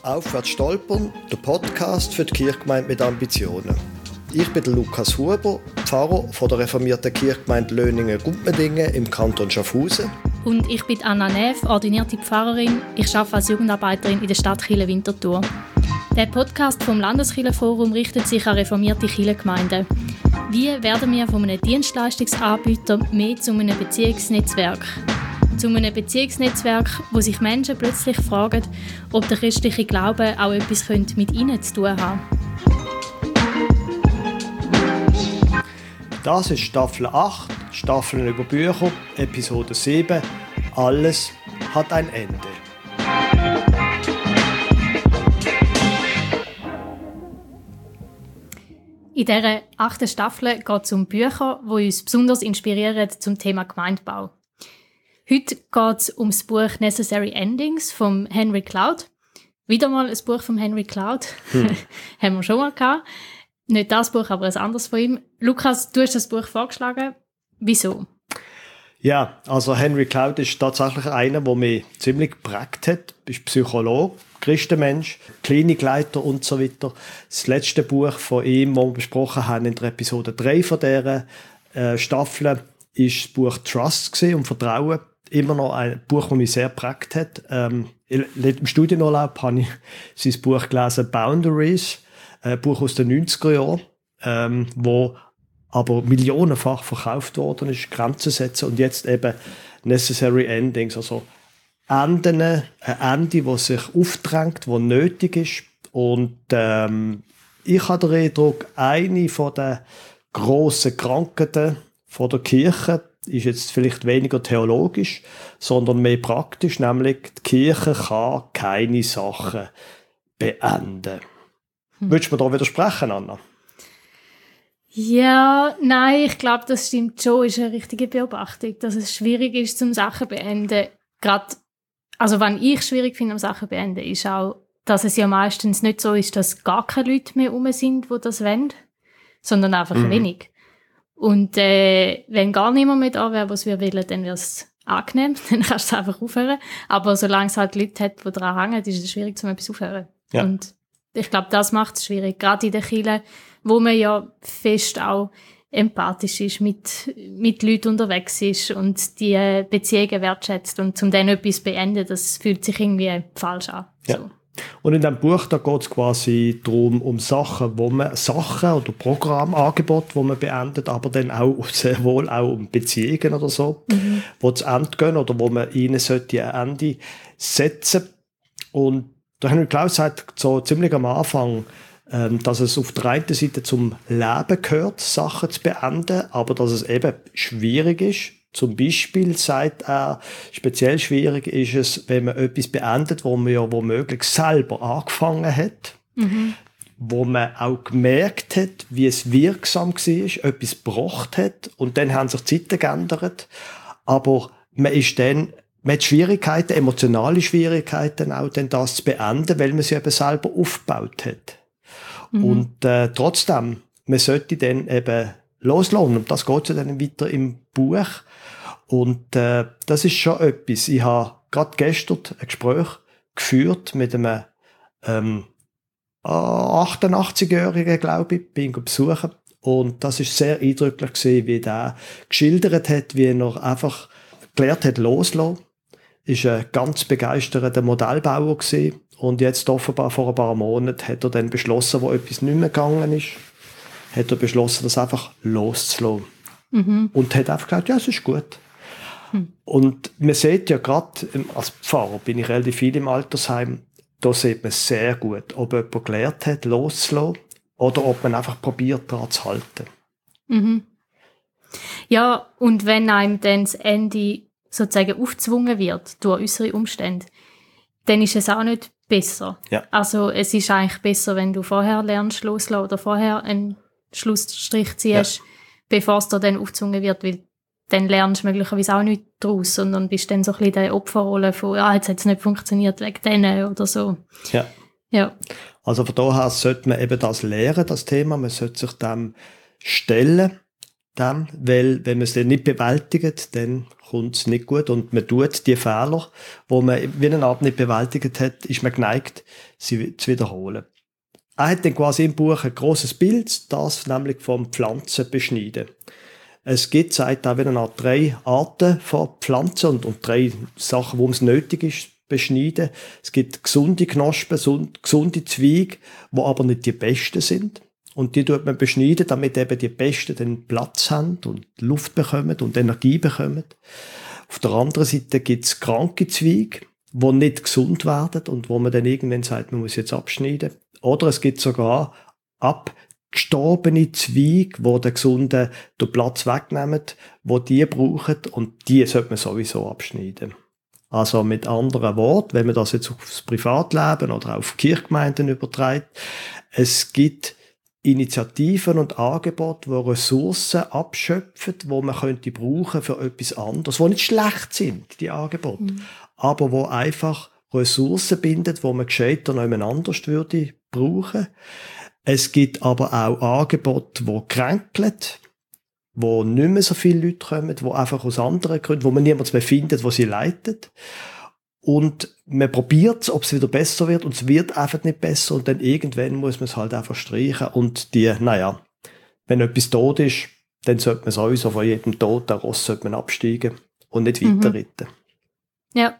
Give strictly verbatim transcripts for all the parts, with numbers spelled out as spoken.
Aufwärts stolpern, der Podcast für die Kirchgemeinde mit Ambitionen. Ich bin der Lukas Huber, Pfarrer von der reformierten Kirchgemeinde Löningen-Gumpendingen im Kanton Schaffhausen. Und ich bin Anna Neff, ordinierte Pfarrerin. Ich arbeite als Jugendarbeiterin in der Stadt Chile-Winterthur. Der Podcast vom Landeskirchenforum richtet sich an reformierte Kirchengemeinden. Wie werden wir von einem Dienstleistungsanbieter mehr zu einem Beziehungsnetzwerk? Zu einem Beziehungsnetzwerk, wo sich Menschen plötzlich fragen, ob der christliche Glaube auch etwas mit ihnen zu tun hat. Das ist Staffel acht, Staffeln über Bücher, Episode sieben. Alles hat ein Ende. In dieser achten Staffel geht es um Bücher, die uns besonders inspirieren zum Thema Gemeindebau. Heute geht es um das Buch «Necessary Endings» von Henry Cloud. Wieder mal ein Buch von Henry Cloud. Hm. Haben wir schon mal gehabt. Nicht das Buch, aber ein anderes von ihm. Lukas, du hast das Buch vorgeschlagen. Wieso? Ja, also Henry Cloud ist tatsächlich einer, der mich ziemlich geprägt hat. Er ist Psychologe, Christenmensch, Klinikleiter und so weiter. Das letzte Buch von ihm, das wir besprochen haben in der Episode drei von dieser äh, Staffel, ist das Buch «Trust» gewesen, um Vertrauen. Immer noch ein Buch, das mich sehr geprägt hat. Ähm, im Studienurlaub habe ich sein Buch gelesen, «Boundaries», ein Buch aus den neunziger Jahren, ähm, wo aber millionenfach verkauft worden ist, Grenzen setzen und jetzt eben «Necessary Endings», also Enden, ein Ende, das sich aufdrängt, das nötig ist. Und ähm, ich habe den Eindruck, eine von den grossen Krankheiten von der Kirche ist jetzt vielleicht weniger theologisch, sondern mehr praktisch, nämlich die Kirche kann keine Sachen beenden. Hm. Würdest du mir da widersprechen, Anna? Ja, nein, ich glaube, das stimmt schon, ist eine richtige Beobachtung, dass es schwierig ist, zum Sachen beenden. Gerade, also wenn ich schwierig finde, um Sachen beenden, ist auch, dass es ja meistens nicht so ist, dass gar keine Leute mehr rum sind, die das wollen, sondern einfach mhm. wenig. Und äh, wenn gar niemand mehr da wäre, was wir wollen, dann wäre es angenehm, dann kannst du es einfach aufhören. Aber solange es halt Leute hat, die daran hängen, ist es schwierig, zum etwas aufhören. Ja. Und ich glaube, das macht es schwierig, gerade in der Kirche, wo man ja fest auch empathisch ist, mit, mit Leuten unterwegs ist und die Beziehungen wertschätzt. Und zum dann etwas beenden, das fühlt sich irgendwie falsch an. Ja. So. Und in diesem Buch, da geht es quasi darum, um Sachen, wo man, Sachen oder Programmangebote, die man beendet, aber dann auch sehr wohl auch um Beziehungen oder so, mhm. die zu Ende gehen oder wo man ihnen sollte ein Ende setzen. Und der Henry Cloud sagt so ziemlich am Anfang, ähm, dass es auf der einen Seite zum Leben gehört, Sachen zu beenden, aber dass es eben schwierig ist. Zum Beispiel sagt er, speziell schwierig ist es, wenn man etwas beendet, wo man ja womöglich selber angefangen hat, mhm. wo man auch gemerkt hat, wie es wirksam war, etwas gebracht hat und dann haben sich die Zeiten geändert, aber man ist dann, man hat Schwierigkeiten, emotionale Schwierigkeiten auch, dann das zu beenden, weil man sie eben selber aufgebaut hat. Mhm. Und äh, trotzdem, man sollte dann eben loslassen und das geht ja dann weiter im Buch. Und äh, das ist schon etwas. Ich habe gerade gestern ein Gespräch geführt mit einem ähm, achtundachtzigjährigen, glaube ich, bin ich besuchen. Und das ist sehr eindrücklich gewesen, wie der geschildert hat, wie er einfach gelernt hat, loslassen. Ist ein ganz begeisterter Modellbauer gewesen. Und jetzt offenbar vor ein paar Monaten hat er dann beschlossen, wo etwas nicht mehr gegangen ist, hat er beschlossen, das einfach loszulassen. Mhm. Und hat einfach gesagt, ja, es ist gut. Hm. Und man sieht ja gerade, als Pfarrer bin ich relativ viel im Altersheim, da sieht man sehr gut, ob jemand gelernt hat, loszulassen oder ob man einfach probiert, daran zu halten. Mhm. Ja, und wenn einem dann das Ende sozusagen aufgezwungen wird durch äußere Umstände, dann ist es auch nicht besser. Ja. Also es ist eigentlich besser, wenn du vorher lernst loslassen oder vorher einen Schlussstrich ziehst, ja. bevor es dir dann aufgezwungen wird, weil dann lernst du möglicherweise auch nicht daraus, sondern bist dann so ein bisschen in der Opferrolle von, ah, jetzt hat es nicht funktioniert wegen denen oder so. Ja. Ja. Also von daher sollte man eben das lernen, das Thema, man sollte sich dem stellen. dem, weil wenn man es dann nicht bewältigt, dann kommt es nicht gut und man tut die Fehler, wo man wie eine Art nicht bewältigt hat, ist man geneigt, sie zu wiederholen. Er hat dann quasi im Buch ein grosses Bild, das nämlich vom Pflanzen beschneiden. Es gibt, sagt er, wie eine Art drei Arten von Pflanzen und, und drei Sachen, wo es nötig ist, beschneiden. Es gibt gesunde Knospen, gesunde Zweige, die aber nicht die besten sind. Und die tut man beschneiden, damit eben die Besten dann Platz haben und Luft bekommen und Energie bekommen. Auf der anderen Seite gibt es kranke Zweige, die nicht gesund werden und wo man dann irgendwann sagt, man muss jetzt abschneiden. Oder es gibt sogar abgestorbene Zweige, die den Gesunden den Platz wegnehmen, die die brauchen und die sollte man sowieso abschneiden. Also mit anderen Worten, wenn man das jetzt aufs Privatleben oder auf Kirchgemeinden überträgt, es gibt Initiativen und Angebote, die Ressourcen abschöpfen, die man könnte brauchen für etwas anderes, die nicht schlecht sind, die Angebote, mhm. aber die einfach Ressourcen binden, die man gescheiter noch jemand anders würde brauchen. Es gibt aber auch Angebote, die kränkeln, wo nicht mehr so viele Leute kommen, die einfach aus anderen Gründen, wo man niemanden mehr findet, der sie leitet. Und man probiert es, ob es wieder besser wird, und es wird einfach nicht besser, und dann irgendwann muss man es halt einfach streichen. Und die, naja, wenn etwas tot ist, dann sollte man sowieso von jedem toten Ross sollte man absteigen und nicht mhm. weiterreiten. Ja.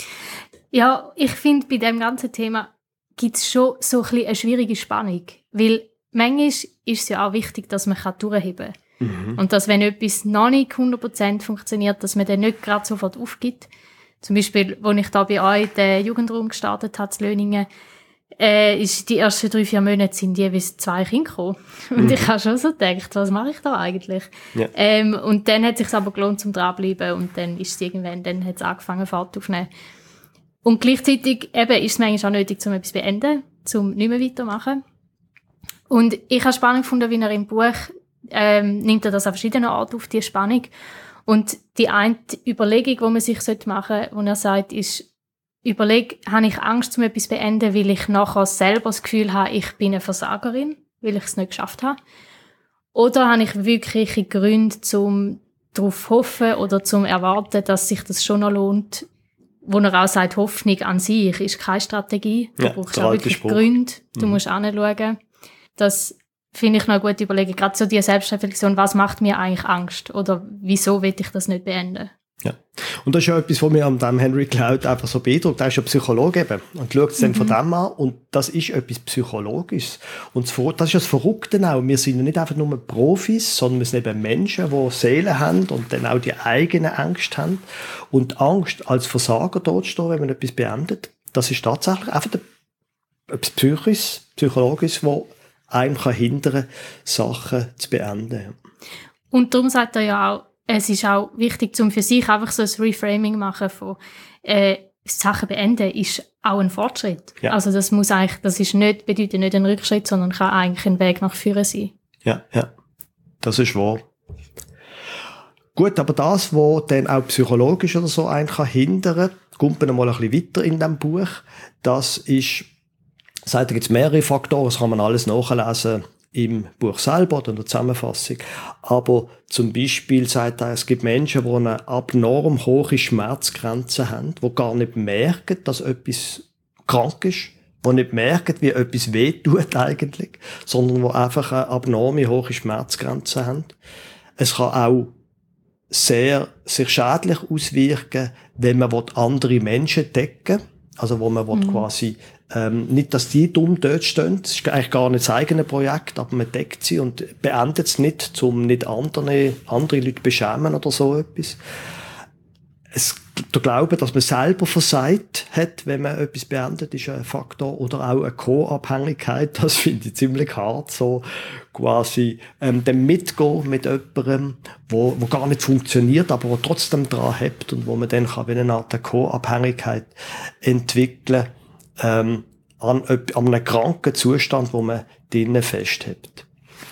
Ja, ich finde, bei diesem ganzen Thema gibt es schon so ein bisschen eine schwierige Spannung. Weil manchmal ist es ja auch wichtig, dass man durchheben kann. Mhm. Und dass, wenn etwas noch nicht hundert Prozent funktioniert, dass man dann nicht gerade sofort aufgibt. Zum Beispiel, als ich da bei euch den Jugendraum gestartet habe, in Löningen, äh, ist die ersten drei, vier Monate sind jeweils zwei Kinder gekommen. Und mhm. ich habe schon so gedacht, was mache ich da eigentlich? Ja. Ähm, und dann hat es sich aber gelohnt, zum dranbleiben, und dann ist es irgendwann, dann hat es angefangen, Fahrt aufzunehmen. Und gleichzeitig eben ist es manchmal auch nötig, um etwas zu beenden, um nicht mehr weiterzumachen. Und ich habe spannend gefunden, wie er im Buch ähm, nimmt er das an verschiedenen Arten auf, die Spannung. Und die eine Überlegung, die man sich machen sollte, wo er sagt, ist, überleg, habe ich Angst, um etwas zu beenden, weil ich nachher selber das Gefühl habe, ich bin eine Versagerin, weil ich es nicht geschafft habe? Oder habe ich wirkliche Gründe, um darauf zu hoffen oder zum erwarten, dass sich das schon noch lohnt, wo er auch sagt, Hoffnung an sich ist keine Strategie. Du ja, brauchst auch wirklich Spruch. Gründe. Du mhm. musst hinschauen. Das finde ich noch eine gute Überlegung. Gerade so die Selbstreflexion, was macht mir eigentlich Angst? Oder wieso will ich das nicht beenden? Ja. Und das ist ja etwas, was mir an dem Henry Cloud einfach so beeindruckt. Er ist ja Psychologe eben und schaut es dann mhm. von dem an, und das ist etwas Psychologisches. Und das ist ja das Verrückte auch. Wir sind ja nicht einfach nur Profis, sondern wir sind eben Menschen, die Seelen haben und dann auch die eigene Angst haben. Und Angst als Versager dazustehen, wenn man etwas beendet, das ist tatsächlich einfach etwas Psychisches, Psychologisches, das einem kann hindern, Sachen zu beenden. Und darum sagt er ja auch, es ist auch wichtig, um für sich einfach so ein Reframing machen von äh, Sachen beenden ist auch ein Fortschritt. Ja. Also das muss eigentlich, das ist nicht, bedeutet nicht ein Rückschritt, sondern kann eigentlich ein Weg nach vorne sein. Ja, ja, das ist wahr. Gut, aber das, was dann auch psychologisch oder so einen kann hindern, kommt man mal ein bisschen weiter in diesem Buch. Das ist, sagt er, gibt es mehrere Faktoren, das kann man alles nachlesen im Buch selber oder in der Zusammenfassung. Aber zum Beispiel sagt er, es gibt Menschen, die eine abnorm hohe Schmerzgrenze haben, die gar nicht merken, dass etwas krank ist, die nicht merken, wie etwas wehtut eigentlich, sondern die einfach eine abnorme hohe Schmerzgrenze haben. Es kann auch sehr, sehr schädlich auswirken, wenn man andere Menschen decken will. Also wo man mhm. quasi ähm, nicht, dass die dumm dort stehen. Das ist eigentlich gar nicht das eigene Projekt, aber man deckt sie und beendet es nicht, um nicht andere, andere Leute beschämen oder so etwas. Es, der Glaube, dass man selber versagt hat, wenn man etwas beendet, ist ein Faktor. Oder auch eine Co-Abhängigkeit, das finde ich ziemlich hart, so quasi ähm, dem mitgehen mit jemandem, wo, wo gar nicht funktioniert, aber wo trotzdem dran hebt und wo man dann kann wie eine Art Co-Abhängigkeit entwickeln ähm, an, an einem kranken Zustand, wo man drinnen festhält.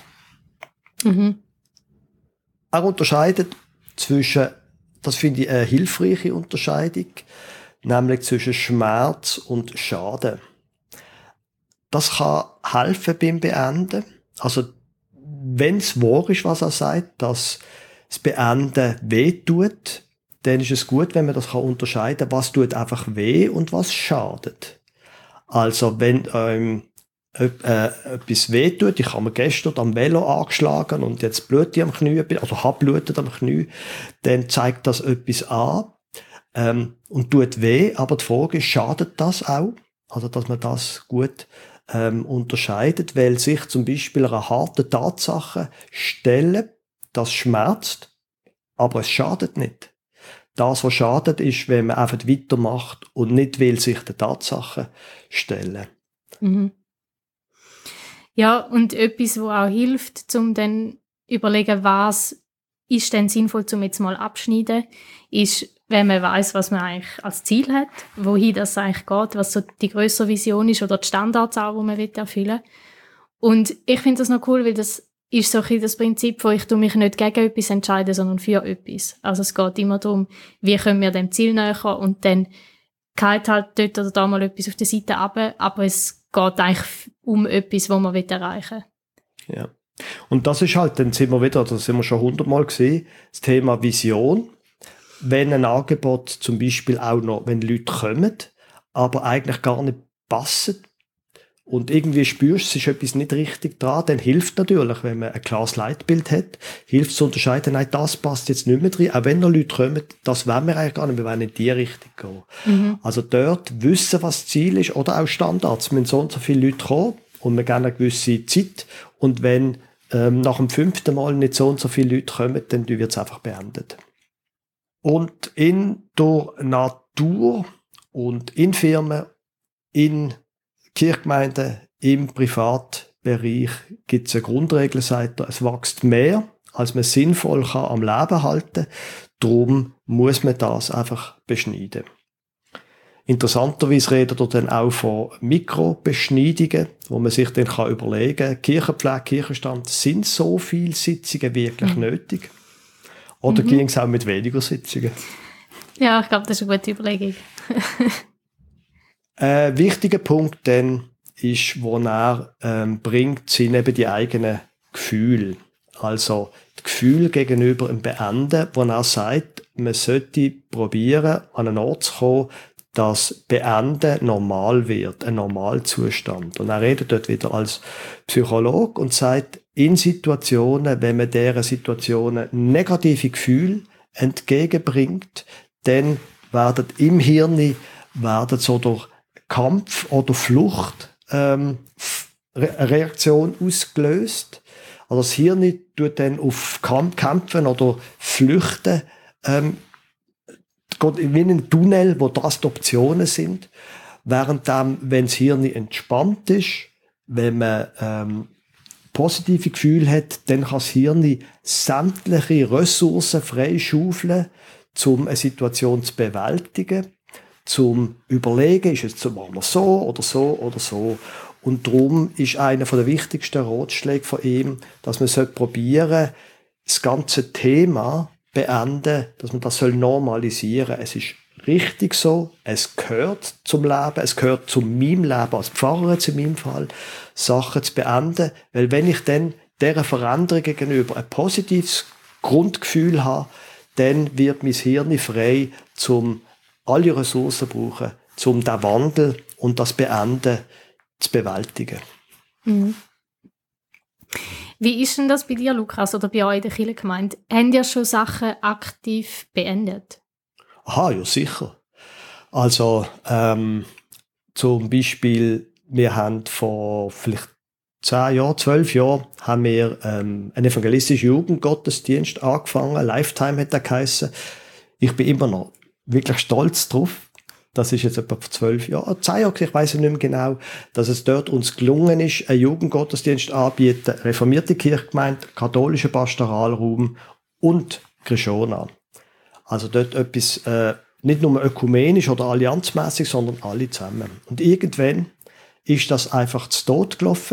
Mhm. Er unterscheidet zwischen, das finde ich eine hilfreiche Unterscheidung, nämlich zwischen Schmerz und Schaden. Das kann helfen beim Beenden. Also wenn es wahr ist, was er sagt, dass das Beenden wehtut, dann ist es gut, wenn man das kann unterscheiden kann, was tut einfach weh und was schadet. Also wenn ähm, äh, etwas wehtut, ich habe mir gestern am Velo angeschlagen und jetzt blute ich am Knie, also habe blutet am Knie, dann zeigt das etwas an ähm, und tut weh, aber die Frage ist, schadet das auch? Also dass man das gut ähm, unterscheidet, weil sich zum Beispiel einer harten Tatsache stellen, das schmerzt, aber es schadet nicht. Das, was schadet, ist, wenn man einfach weitermacht und nicht will sich der Tatsache stellen. Mhm. Ja, und etwas, was auch hilft, um dann überlegen, was ist denn sinnvoll, um jetzt mal abschneiden, ist, wenn man weiß, was man eigentlich als Ziel hat, wohin das eigentlich geht, was so die grössere Vision ist oder die Standards auch, die man erfüllen will. Und ich finde das noch cool, weil das ist so ein bisschen das Prinzip, wo ich mich nicht gegen etwas entscheide, sondern für etwas. Also es geht immer darum, wie können wir dem Ziel näher kommen und dann geht halt dort oder da mal etwas auf der Seite runter, aber es geht eigentlich um etwas, was man erreichen will. Ja. Und das ist halt, dann sind wir wieder, das sind wir schon hundertmal gesehen, das Thema Vision. Wenn ein Angebot zum Beispiel auch noch, wenn Leute kommen, aber eigentlich gar nicht passen und irgendwie spürst, es ist etwas nicht richtig dran, dann hilft natürlich, wenn man ein klares Leitbild hat, hilft zu unterscheiden, nein, das passt jetzt nicht mehr drin, auch wenn noch Leute kommen, das wollen wir eigentlich gar nicht, wir wollen in die Richtung gehen. Mhm. Also dort wissen, was das Ziel ist, oder auch Standards, es müssen so und so viele Leute kommen und wir geben eine gewisse Zeit und wenn ähm, nach dem fünften Mal nicht so und so viele Leute kommen, dann wird es einfach beendet. Und in der Natur und in Firmen, in Kirchgemeinden, im Privatbereich gibt es eine Grundregel, sagt er, es wächst mehr, als man sinnvoll kann am Leben halten. Darum muss man das einfach beschneiden. Interessanterweise redet er dann auch von Mikrobeschneidungen, wo man sich dann kann überlegen kann, Kirchenpflege, Kirchenstand, sind so viele Sitzungen wirklich mhm. nötig? Oder mhm. ging es auch mit weniger Sitzungen? Ja, ich glaube, das ist eine gute Überlegung. Ein wichtiger Punkt dann ist, wo er ähm, bringt, sind eben die eigenen Gefühle. Also das Gefühl gegenüber dem Beenden, wo er sagt, man sollte probieren, an einen Ort zu kommen, dass Beenden normal wird, ein Normalzustand. Und er redet dort wieder als Psychologe und sagt, in Situationen, wenn man deren Situationen negative Gefühle entgegenbringt, dann werden im Hirn werden so durch Kampf oder Flucht ähm, eine Reaktion ausgelöst. Also das Hirn tut dann auf Kämpfen oder Flüchten ähm, geht wie in einen Tunnel, wo das die Optionen sind. Während dann, wenn das Hirn entspannt ist, wenn man ähm, positive Gefühle hat, dann kann das Hirn sämtliche Ressourcen freischaufeln, um eine Situation zu bewältigen, zum Überlegen, ist es zum machen so oder so oder so. Und darum ist einer der wichtigsten Ratschläge von ihm, dass man probieren soll, das ganze Thema beenden, dass man das normalisieren soll. Es ist richtig so, es gehört zum Leben, es gehört zu meinem Leben als Pfarrer jetzt in meinem Fall, Sachen zu beenden, weil wenn ich dann dieser Veränderung gegenüber ein positives Grundgefühl habe, dann wird mein Hirn frei, um alle Ressourcen zu brauchen, um den Wandel und das Beenden zu bewältigen. Mhm. Wie ist denn das bei dir, Lukas, oder bei euch in der Kirchengemeinde? Habt ihr schon Sachen aktiv beendet? Aha, ja sicher. Also ähm, zum Beispiel, wir haben vor vielleicht zehn Jahren, zwölf Jahren, haben wir ähm, einen evangelistischen Jugendgottesdienst angefangen. Lifetime hat der geheissen. Ich bin immer noch wirklich stolz drauf. Das ist jetzt etwa vor zwölf Jahren, zehn Jahre, ich weiss nicht mehr genau, dass es dort uns gelungen ist, einen Jugendgottesdienst anzubieten, reformierte Kirchgemeinde, katholischer Pastoralraum und Krishona. Also dort etwas, äh, nicht nur ökumenisch oder allianzmäßig, sondern alle zusammen. Und irgendwann ist das einfach zu Tod gelaufen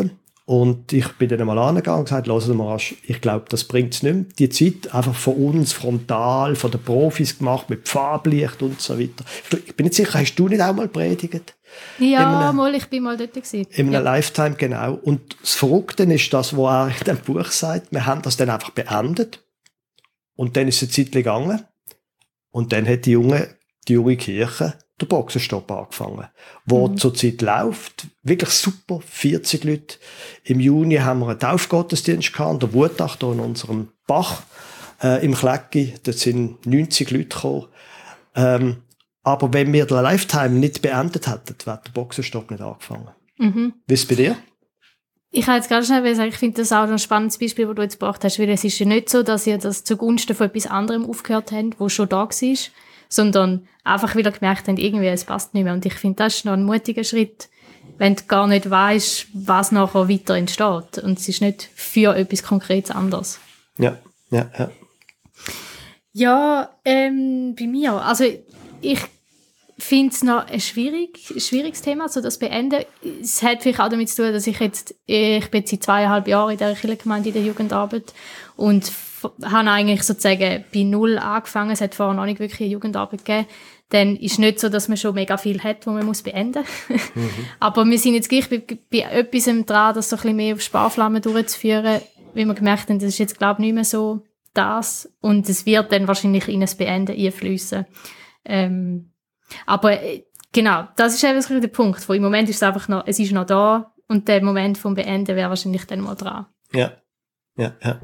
Und ich bin dann mal angegangen und gesagt, lass mal, ich glaube, das bringt es nicht mehr. Die Zeit einfach von uns, frontal, von den Profis gemacht, mit Farblicht und so weiter. Ich bin nicht sicher, hast du nicht auch mal predigt? Ja, einem, mal, ich bin mal dort gewesen. In einem ja. Lifetime, genau. Und das Verrückte ist das, was er in dem Buch sagt, wir haben das dann einfach beendet. Und dann ist es eine Zeit gegangen. Und dann hat die junge, die junge Kirche den Boxenstopp angefangen, wo mhm. zurzeit läuft. Wirklich super, vierzig Leute. Im Juni haben wir einen Taufgottesdienst gehabt, der Wutach, hier in unserem Bach, äh, im Klecki. Dort sind neunzig Leute gekommen. Ähm, aber wenn wir den Lifetime nicht beendet hätten, wäre der Boxenstopp nicht angefangen. Mhm. Wie ist es bei dir? Ich kann jetzt ganz schnell sagen, ich finde das auch ein spannendes Beispiel, das du jetzt gebracht hast, weil es ist ja nicht so, dass ihr das zugunsten von etwas anderem aufgehört habt, wo schon da war, sondern einfach wieder gemerkt habt, irgendwie, es passt nicht mehr. Und ich finde, das ist noch ein mutiger Schritt, wenn du gar nicht weißt, was nachher weiter entsteht. Und es ist nicht für etwas Konkretes anderes. Ja, ja, ja. Ja, ähm, bei mir, also ich finde es noch ein, schwierig, ein schwieriges Thema, also das Beenden. Es hat vielleicht auch damit zu tun, dass ich jetzt, ich bin seit zweieinhalb Jahren in der Kirchengemeinde in der Jugendarbeit und habe eigentlich sozusagen bei Null angefangen. Es hat vorher noch nicht wirklich eine Jugendarbeit gegeben. Dann ist es nicht so, dass man schon mega viel hat, wo man muss beenden muss. Mhm. Aber wir sind jetzt gleich bei, bei etwas dran, das so ein bisschen mehr auf Sparflammen durchzuführen, weil wir gemerkt haben, das ist jetzt, glaube ich, nicht mehr so das. Und es wird dann wahrscheinlich in ein Beenden einfließen. Ähm, aber äh, genau, das ist eben der Punkt, wo im Moment ist es einfach noch, es ist noch da und der Moment vom Beenden wäre wahrscheinlich dann mal dran. Ja, ja, ja.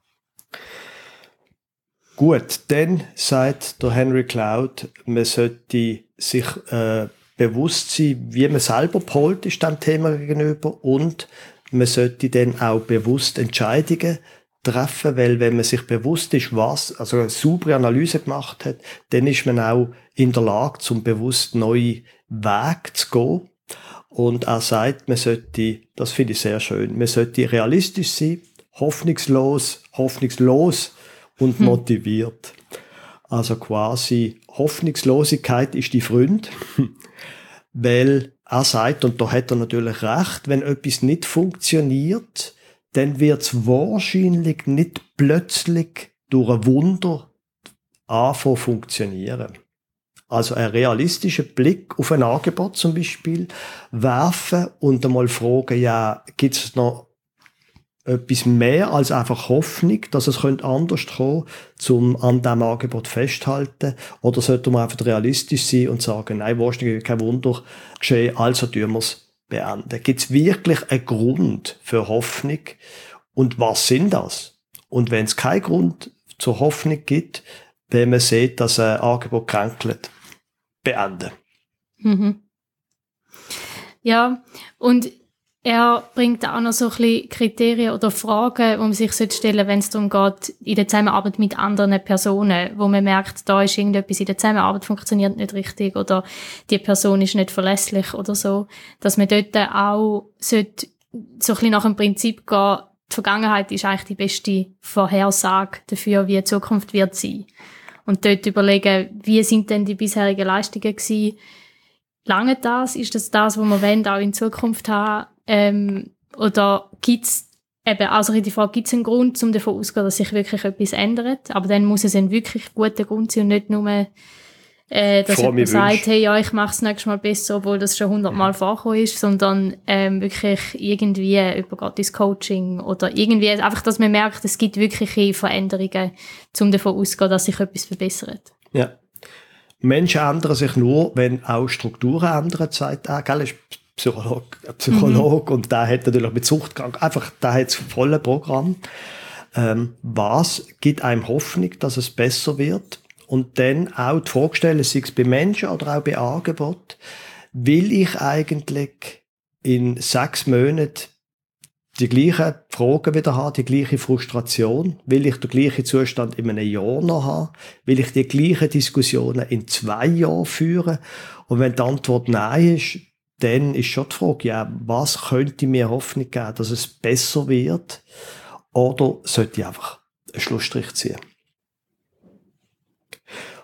Gut, dann sagt der Henry Cloud, man sollte sich äh, bewusst sein, wie man selber gepolt ist dem Thema gegenüber und man sollte dann auch bewusst Entscheidungen treffen, weil wenn man sich bewusst ist, was, also eine saubere Analyse gemacht hat, dann ist man auch in der Lage, zum bewusst neuen Weg zu gehen. Und er sagt, man sollte, das finde ich sehr schön, man sollte realistisch sein, hoffnungslos, hoffnungslos und hm. motiviert. Also quasi Hoffnungslosigkeit ist die Freund, weil er sagt, und da hat er natürlich recht, wenn etwas nicht funktioniert, dann wird es wahrscheinlich nicht plötzlich durch ein Wunder anfangen zu funktionieren. Also einen realistischen Blick auf ein Angebot zum Beispiel werfen und einmal fragen, ja, gibt es noch etwas mehr als einfach Hoffnung, dass es anders kommen könnte, um an diesem Angebot festzuhalten? Oder sollte man einfach realistisch sein und sagen, nein, wahrscheinlich kein Wunder geschehen, also tun wir es beenden. Gibt es wirklich einen Grund für Hoffnung? Und was sind das? Und wenn es keinen Grund zur Hoffnung gibt, wenn man sieht, dass ein Angebot kränkelt, beenden. Mhm. Ja, und er bringt auch noch so ein bisschen Kriterien oder Fragen, die man sich stellen sollte, wenn es darum geht, in der Zusammenarbeit mit anderen Personen, wo man merkt, da ist irgendetwas in der Zusammenarbeit funktioniert nicht richtig oder die Person ist nicht verlässlich oder so, dass man dort auch sollte so ein bisschen nach dem Prinzip gehen, die Vergangenheit ist eigentlich die beste Vorhersage dafür, wie die Zukunft wird sein. Und dort überlegen, wie sind denn die bisherigen Leistungen gewesen? Lange das? Ist das das, was wir wollen, auch in Zukunft haben? Ähm, oder gibt es eben, also die Frage, gibt es einen Grund, um davon auszugehen, dass sich wirklich etwas ändert? Aber dann muss es ein wirklich guter Grund sein und nicht nur, äh, dass jemand sagt, hey, ja, ich mache es nächstes Mal besser, obwohl das schon hundertmal vorgekommen ist, sondern ähm, wirklich irgendwie übergeht ins Coaching oder irgendwie einfach, dass man merkt, es gibt wirkliche Veränderungen, um davon auszugehen, dass sich etwas verbessert. Ja. Menschen ändern sich nur, wenn auch Strukturen ändern, sagt er, gell, ist Psychologe, Psycholog mhm. und der hat natürlich mit Suchtkrank, einfach, der hat das volle Programm. Ähm, was gibt einem Hoffnung, dass es besser wird? Und dann auch die Frage stellen, sei es bei Menschen oder auch bei Angeboten, will ich eigentlich in sechs Monaten die gleichen Fragen wieder haben, die gleiche Frustration? Will ich den gleichen Zustand in einem Jahr noch haben? Will ich die gleichen Diskussionen in zwei Jahren führen? Und wenn die Antwort nein ist, dann ist schon die Frage, ja, was könnte mir Hoffnung geben, dass es besser wird? Oder sollte ich einfach einen Schlussstrich ziehen?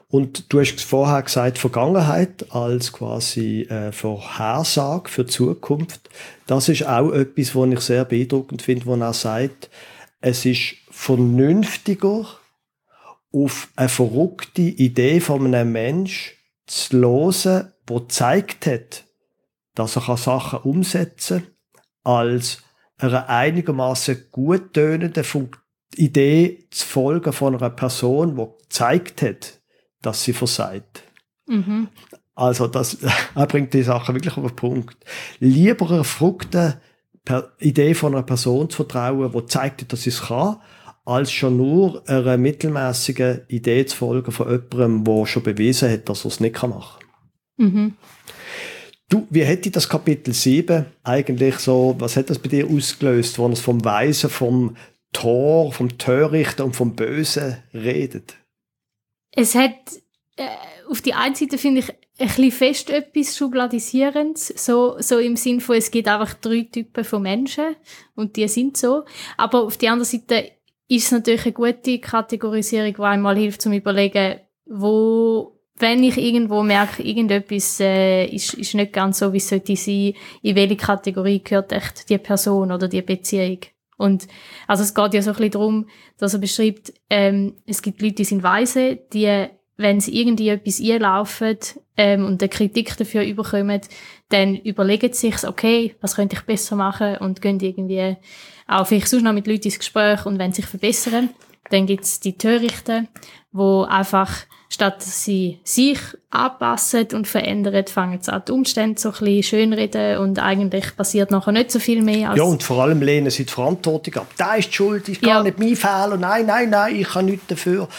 Und du hast vorher gesagt, Vergangenheit als quasi äh, Vorhersage für die Zukunft. Das ist auch etwas, was ich sehr beeindruckend finde, wo er sagt, es ist vernünftiger, auf eine verrückte Idee von einem Menschen zu hören, der gezeigt hat, dass er Sachen umsetzen kann, als einer einigermaßen gut tönenden Fun- Idee zu folgen von einer Person, die gezeigt hat, dass sie versagt. Mhm. Also das, er bringt die Sache wirklich auf den Punkt. Lieber einer verrückten Idee von einer Person zu vertrauen, die zeigt, dass sie es kann, als schon nur einer mittelmäßigen Idee zu folgen von jemandem, der schon bewiesen hat, dass er es nicht machen kann. Mhm. Du, wie hätte das Kapitel sieben eigentlich so, was hat das bei dir ausgelöst, wo es vom Weisen, vom Tor, vom Törichten und vom Bösen redet? Es hat, äh, auf die einen Seite finde ich, ein bisschen fest etwas Schubladisierendes, so, so im Sinn von, es gibt einfach drei Typen von Menschen und die sind so. Aber auf die andere Seite ist es natürlich eine gute Kategorisierung, die einmal hilft, zum Überlegen, wo, wenn ich irgendwo merke, irgendetwas äh, ist, ist nicht ganz so, wie es sollte sein, in welche Kategorie gehört echt die Person oder die Beziehung. Und also es geht ja so ein bisschen darum, dass er beschreibt, ähm, es gibt Leute, die sind weise, die, wenn sie irgendwie etwas einlaufen ähm, und eine Kritik dafür überkommen, dann überlegen sie sich, okay, was könnte ich besser machen und gehen irgendwie auch vielleicht sonst noch mit Leuten ins Gespräch und wenn sich verbessern. Dann gibt's die Törichten, wo einfach, statt dass sie sich anpassen und verändern, fangen sie an, die Umstände so ein bisschen schönreden und eigentlich passiert nachher nicht so viel mehr. Als ja, und vor allem lehnen sie die Verantwortung ab. Da ist die Schuld, ist gar ja. nicht mein Fehler. Nein, nein, nein, ich kann nichts dafür.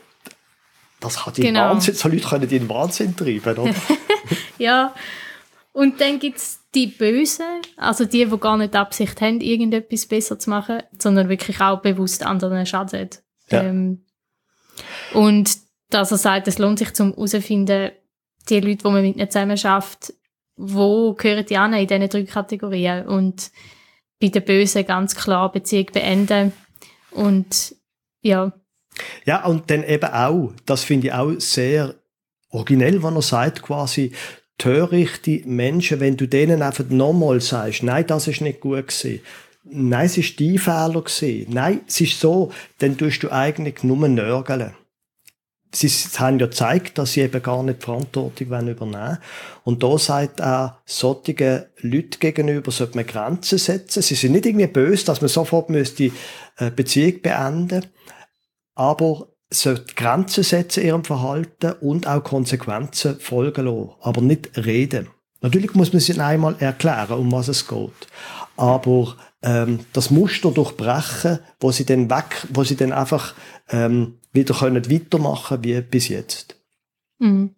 Das kann die genau. Wahnsinn, so Leute können die in den Wahnsinn treiben, oder? Ja, und dann gibt's die Bösen, also die, die gar nicht die Absicht haben, irgendetwas besser zu machen, sondern wirklich auch bewusst anderen schaden. Ja. Ähm, und dass er sagt, es lohnt sich zum herauszufinden, die Leute, die man mit ihnen zusammen schafft, wo gehören die an in diesen drei Kategorien und bei den Bösen ganz klar Beziehung beenden und ja. Ja, und dann eben auch, das finde ich auch sehr originell, wenn er sagt, quasi, törichte Menschen, wenn du denen einfach nochmal sagst, nein, das ist nicht gut gewesen, nein, es ist dein Fehler gewesen, nein, es ist so, dann tust du eigentlich nur nörgeln. Sie haben ja gezeigt, dass sie eben gar nicht die Verantwortung übernehmen wollen. Und da sagt er, solchen Leuten gegenüber sollte man Grenzen setzen. Sie sind nicht irgendwie böse, dass man sofort müsste eine Beziehung beenden, aber sollte Grenzen setzen in ihrem Verhalten und auch Konsequenzen folgen lassen, aber nicht reden. Natürlich muss man sich einmal erklären, um was es geht, aber ähm, das Muster durchbrechen, wo sie dann weg, wo sie dann einfach ähm, wieder können weitermachen wie bis jetzt. Mhm.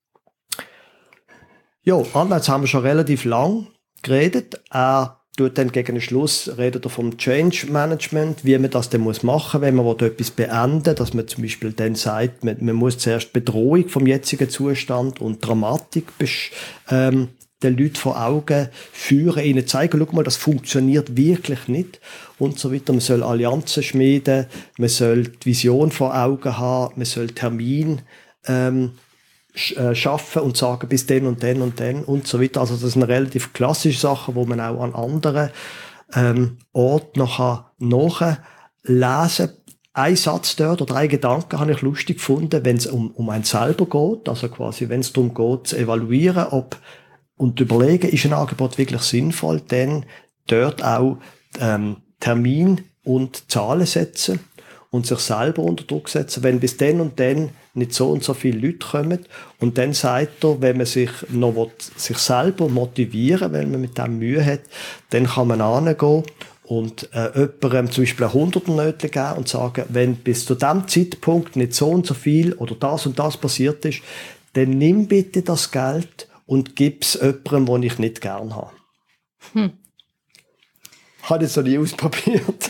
Ja, Anna, jetzt haben wir schon relativ lang geredet. Er tut dann gegen den Schluss, redet er vom Change Management, wie man das dann muss machen, wenn man etwas beenden will, dass man zum Beispiel dann sagt, man, man muss zuerst Bedrohung vom jetzigen Zustand und Dramatik ähm, den Leuten vor Augen führen, ihnen zeigen, schau mal, das funktioniert wirklich nicht und so weiter. Man soll Allianzen schmieden, man soll die Vision vor Augen haben, man soll Termin ähm, schaffen und sagen, bis dann und dann und dann und so weiter. Also das sind relativ klassische Sachen, wo man auch an anderen ähm, Orten noch nachlesen kann. Ein Satz dort oder ein Gedanke habe ich lustig gefunden, wenn es um, um einen selber geht, also quasi, wenn es darum geht, zu evaluieren, ob und überlegen, ist ein Angebot wirklich sinnvoll, dann dort auch ähm, Termin und Zahlen setzen und sich selber unter Druck setzen, wenn bis dann und dann nicht so und so viele Leute kommen. Und dann sagt er, wenn man sich noch will, sich selber motivieren will, wenn man mit dem Mühe hat, dann kann man hingehen und äh, jemandem zum Beispiel ein Hunderternötchen geben und sagen, wenn bis zu diesem Zeitpunkt nicht so und so viel oder das und das passiert ist, dann nimm bitte das Geld und gib es jemandem, den ich nicht gern habe. Hm. Habe ich so nie ausprobiert.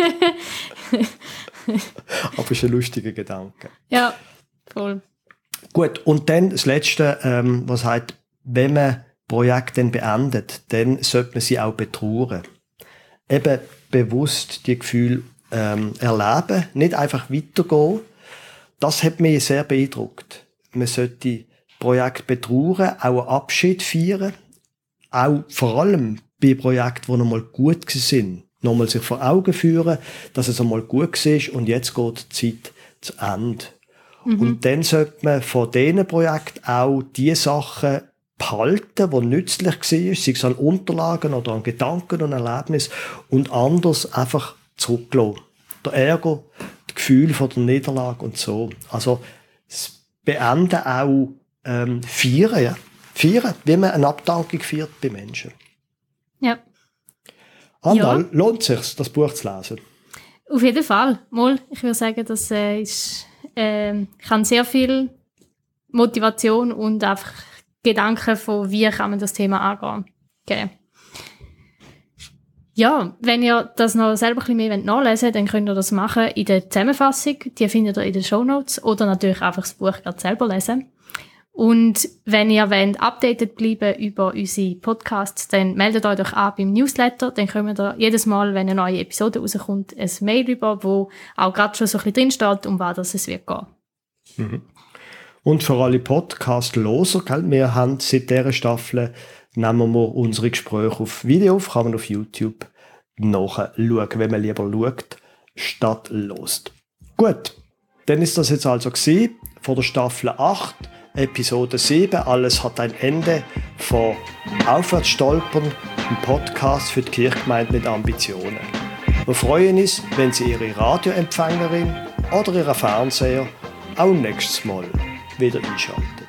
Aber es ist ein lustiger Gedanke. Ja, voll. Gut, und dann das Letzte, ähm, was heißt, wenn man Projekte dann beendet, dann sollte man sie auch betrauern. Eben bewusst die Gefühle ähm, erleben, nicht einfach weitergehen. Das hat mich sehr beeindruckt. man sollte Projekte betrauern, auch einen Abschied feiern, auch vor allem bei Projekten, die noch mal gut sind, nochmal sich vor Augen führen, dass es einmal gut war und jetzt geht die Zeit zu Ende. Mhm. Und dann sollte man von diesen Projekten auch die Sachen behalten, die nützlich waren, sei es an Unterlagen oder an Gedanken und Erlebnissen, und anders einfach zurücklassen. Der Ärger, das Gefühl von der Niederlage und so. Also das Beenden auch ähm, feiern, ja. Feiern, wie man eine Abdankung feiert bei Menschen. Ja. Andal, ja. lohnt es sich, das Buch zu lesen? Auf jeden Fall. Mal, ich würde sagen, das äh, ist, äh, kann sehr viel Motivation und einfach Gedanken von, wie kann man das Thema angehen. Okay. Ja, wenn ihr das noch selber ein bisschen mehr nachlesen wollt, dann könnt ihr das machen in der Zusammenfassung. Die findet ihr in den Shownotes oder natürlich einfach das Buch gerade selber lesen. Und wenn ihr wollt, updated bleiben über unsere Podcasts, dann meldet euch doch an beim Newsletter. Dann kommen wir jedes Mal, wenn eine neue Episode rauskommt, ein Mail über, wo auch gerade schon so ein bisschen drin steht, um was es wird gehen. Mhm. Und für alle Podcast-Loser, wir haben seit dieser Staffel, nehmen wir unsere Gespräche auf Video auf, kann man auf YouTube nachschauen, wenn man lieber schaut, statt lost. Gut, dann ist das jetzt also gewesen, von der Staffel acht, Episode sieben, alles hat ein Ende, von Aufwärtsstolpern, ein Podcast für die Kirchgemeinde mit Ambitionen. Wir freuen uns, wenn Sie Ihre Radioempfängerin oder Ihren Fernseher auch nächstes Mal wieder einschalten.